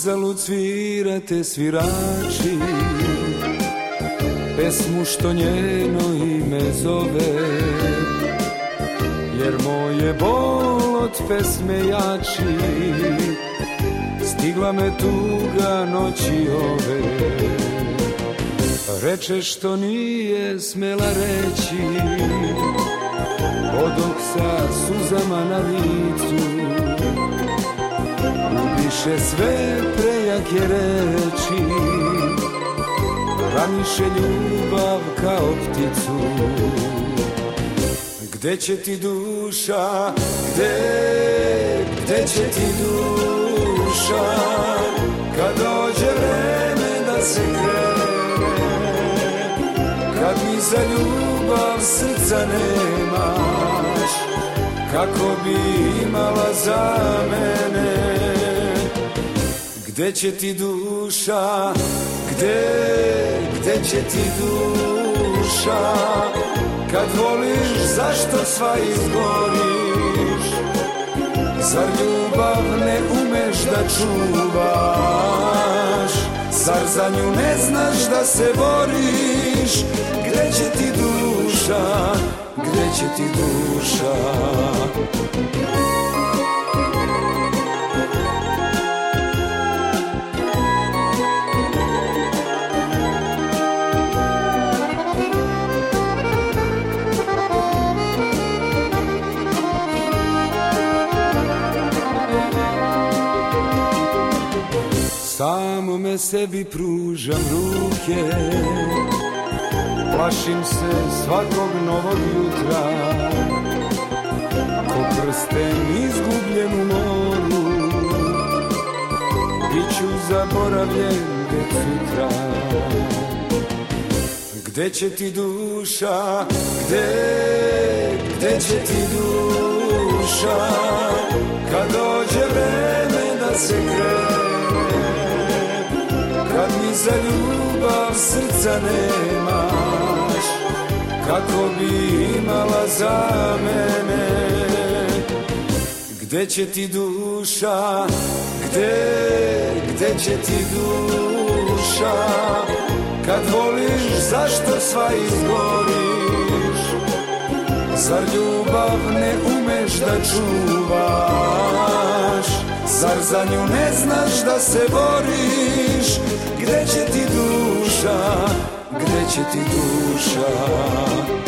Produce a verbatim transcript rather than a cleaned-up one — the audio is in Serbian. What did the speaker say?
Uzalud svirate svirači pesmu što njeno ime zove, jer moj je bol od pesme jači, stigla me tuga noći ove. Reče što nije smela reći, odok sa suzama na licu, ubiše sve prejake reči, raniše ljubav kao pticu. Gde će ti duša, gde, gde će ti duša, kad dođe vreme da se krene, kad mi za ljubav srca nemaš, kako bi imala za mene. Gde će ti duša, gde, gde će ti duša, kad voliš zašto sva izgoriš, zar ljubav ne umeš da čuvaš, zar za nju ne znaš da se boriš. Gde će ti duša, gde će ti duša. Samome sebi pružam ruke, plašim se svakog novog jutra, ko prsten izgubljen u moru, biću zaboravljen već sutra. Gde će ti duša, gde, gde će ti duša, kad dođe vreme da se krene, kad mi za ljubav srca nemaš, kako bi imala za mene. Gde će ti duša, gde, gde će ti duša, kad voliš zašto sva izgoriš, zar ljubav ne umeš da čuvaš, zar za nju ne znaš da se boriš. Gde će ti duša, gde će ti duša.